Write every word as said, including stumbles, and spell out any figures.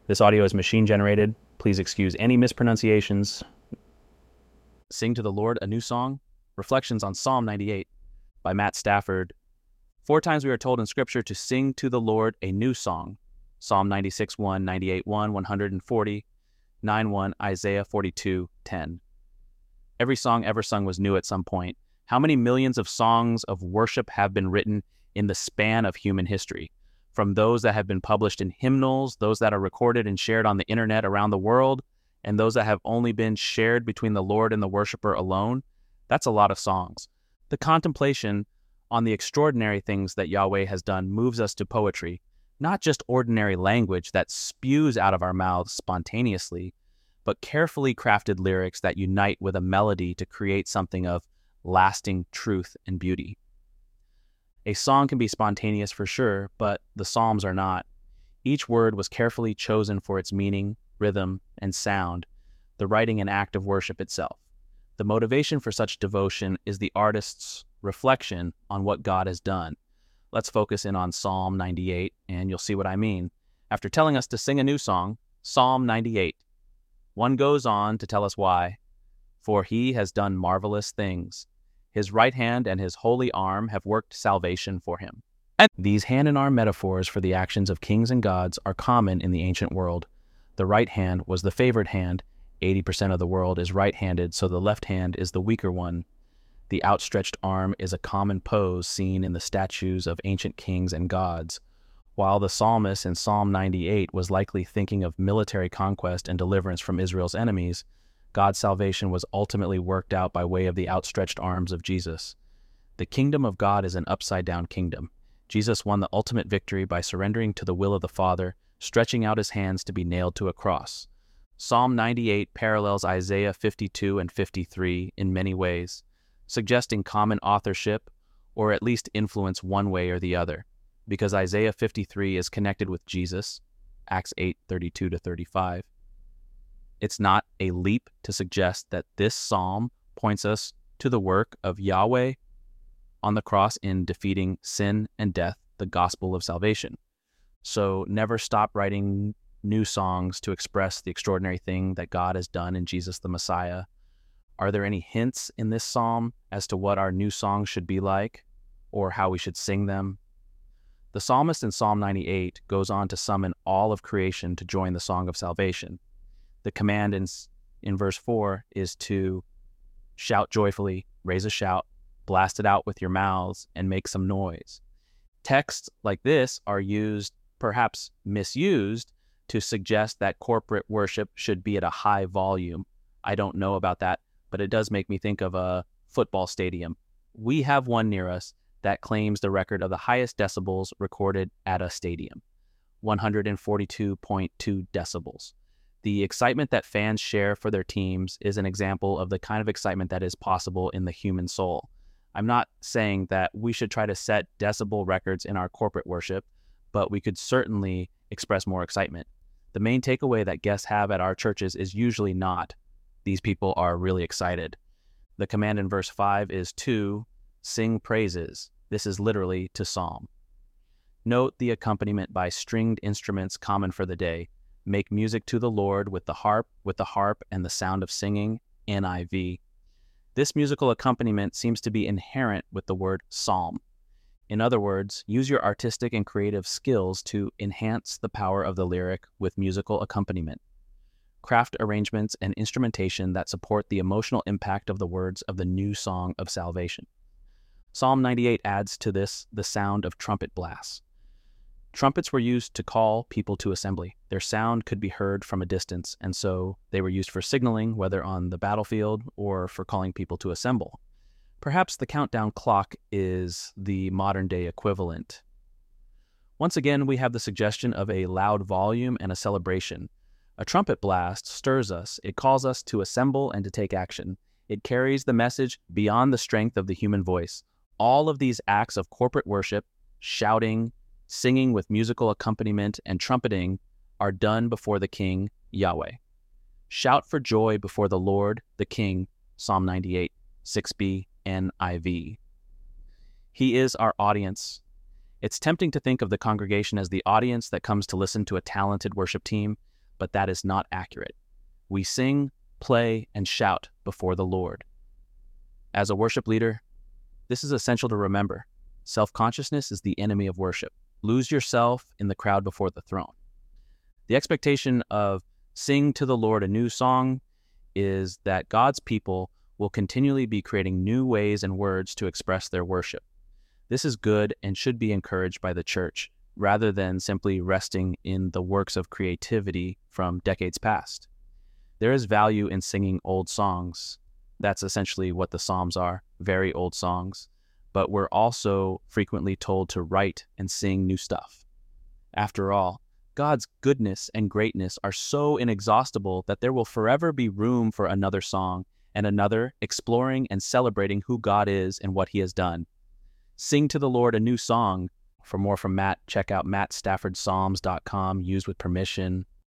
This audio is machine generated. Please excuse any mispronunciations. Sing to the Lord a New Song. Reflections on Psalm ninety-eight by Matt Stafford. Four times we are told in Scripture to sing to the Lord a new song. Psalm ninety-six one, ninety-eight one, one forty, nine one, Isaiah forty-two ten. Every song ever sung was new at some point. How many millions of songs of worship have been written in the span of human history? From those that have been published in hymnals, those that are recorded and shared on the internet around the world, and those that have only been shared between the Lord and the worshiper alone, that's a lot of songs. The contemplation on the extraordinary things that Yahweh has done moves us to poetry, not just ordinary language that spews out of our mouths spontaneously, but carefully crafted lyrics that unite with a melody to create something of lasting truth and beauty. A song can be spontaneous for sure, but the Psalms are not. Each word was carefully chosen for its meaning, rhythm, and sound, the writing and act of worship itself. The motivation for such devotion is the artist's reflection on what God has done. Let's focus in on Psalm ninety-eight, and you'll see what I mean. After telling us to sing a new song, Psalm ninety-eight, one goes on to tell us why. For he has done marvelous things. His right hand and his holy arm have worked salvation for him. And these hand and arm metaphors for the actions of kings and gods are common in the ancient world. The right hand was the favored hand. eighty percent of the world is right-handed, so the left hand is the weaker one. The outstretched arm is a common pose seen in the statues of ancient kings and gods. While the psalmist in Psalm ninety-eight was likely thinking of military conquest and deliverance from Israel's enemies, God's salvation was ultimately worked out by way of the outstretched arms of Jesus. The kingdom of God is an upside-down kingdom. Jesus won the ultimate victory by surrendering to the will of the Father, stretching out his hands to be nailed to a cross. Psalm ninety-eight parallels Isaiah fifty-two and fifty-three in many ways, suggesting common authorship, or at least influence one way or the other, because Isaiah fifty-three is connected with Jesus, Acts eight thirty-two to thirty-five. It's not a leap to suggest that this psalm points us to the work of Yahweh on the cross in defeating sin and death, the gospel of salvation. So never stop writing new songs to express the extraordinary thing that God has done in Jesus the Messiah. Are there any hints in this psalm as to what our new songs should be like, or how we should sing them? The psalmist in Psalm ninety-eight goes on to summon all of creation to join the song of salvation. The command in, in verse four is to shout joyfully, raise a shout, blast it out with your mouths, and make some noise. Texts like this are used, perhaps misused, to suggest that corporate worship should be at a high volume. I don't know about that, but it does make me think of a football stadium. We have one near us that claims the record of the highest decibels recorded at a stadium, one forty-two point two decibels. The excitement that fans share for their teams is an example of the kind of excitement that is possible in the human soul. I'm not saying that we should try to set decibel records in our corporate worship, but we could certainly express more excitement. The main takeaway that guests have at our churches is usually not, these people are really excited. The command in verse five is to sing praises. This is literally to psalm. Note the accompaniment by stringed instruments common for the day. Make music to the Lord with the harp, with the harp and the sound of singing, N I V. This musical accompaniment seems to be inherent with the word psalm. In other words, use your artistic and creative skills to enhance the power of the lyric with musical accompaniment. Craft arrangements and instrumentation that support the emotional impact of the words of the new song of salvation. Psalm ninety-eight adds to this the sound of trumpet blasts. Trumpets were used to call people to assembly. Their sound could be heard from a distance, and so they were used for signaling, whether on the battlefield or for calling people to assemble. Perhaps the countdown clock is the modern-day equivalent. Once again, we have the suggestion of a loud volume and a celebration. A trumpet blast stirs us. It calls us to assemble and to take action. It carries the message beyond the strength of the human voice. All of these acts of corporate worship, shouting, singing with musical accompaniment, and trumpeting are done before the King, Yahweh. Shout for joy before the Lord, the King, Psalm ninety-eight, six b, N I V. He is our audience. It's tempting to think of the congregation as the audience that comes to listen to a talented worship team, but that is not accurate. We sing, play, and shout before the Lord. As a worship leader, this is essential to remember. Self-consciousness is the enemy of worship. Lose yourself in the crowd before the throne. The expectation of sing to the Lord a new song is that God's people will continually be creating new ways and words to express their worship. This is good and should be encouraged by the church, rather than simply resting in the works of creativity from decades past. There is value in singing old songs. That's essentially what the Psalms are, very old songs. But we're also frequently told to write and sing new stuff. After all, God's goodness and greatness are so inexhaustible that there will forever be room for another song and another exploring and celebrating who God is and what he has done. Sing to the Lord a new song. For more from Matt, check out matt stafford psalms dot com, used with permission.